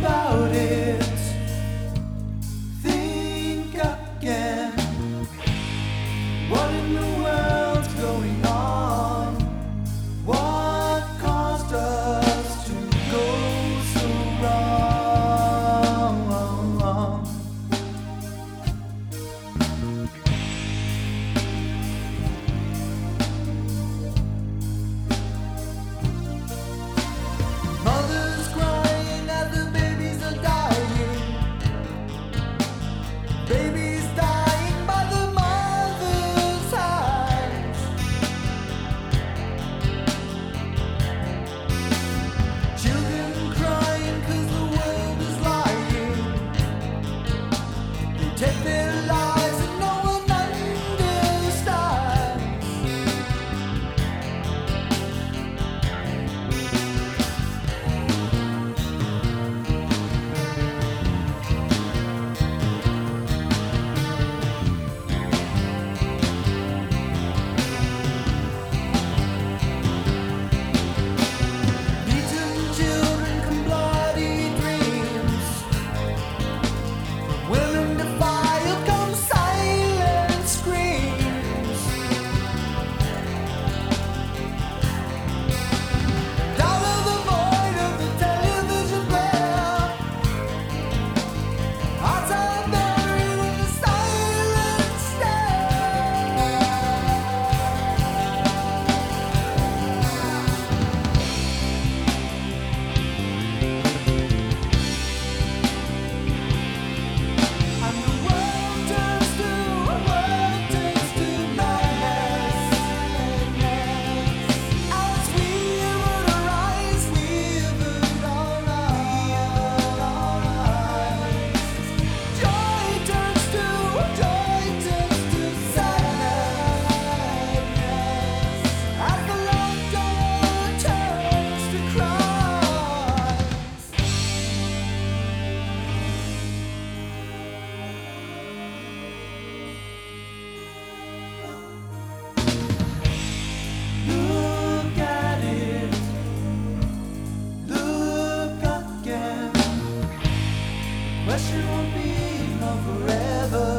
about it. Think again. What in the world's going on? What caused us to go so wrong? Mothers crying as the babies are dying. Babies dying by the mother's hands. Children crying 'cause the world is lying. They take their lives and no one understands. Beaten children come bloody dreams. From women defiled come silent screams. Out of the void of the television glare, hearts are buried in the silent stare. And the world turns to madness. As we would arise, we would arise. Joy turns to sadness. As the laughter turns to cries. Look at it, look again. Question won't be love forever.